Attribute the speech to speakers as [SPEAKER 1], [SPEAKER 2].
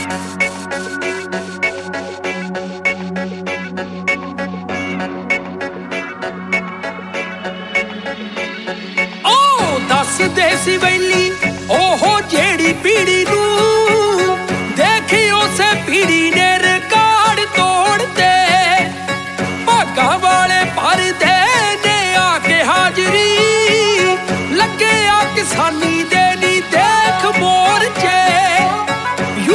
[SPEAKER 1] ਦੱਸਦੇ ਸੀ ਵੈਲੀ ਉਹ ਜਿਹੜੀ ਪੀੜੀ ਨੂੰ ਦੇਖੀ ਉਸੇ ਪੀੜੀ ਨੇ ਰਿਕਾਰਡ ਤੋੜਦੇ ਭਾਗਾਂ ਵਾਲੇ ਭਰਦੇ ਨੇ ਆ ਕੇ ਹਾਜ਼ਰੀ ਲੱਗੇ ਆ ਕਿਸਾਨੀ ਦੇ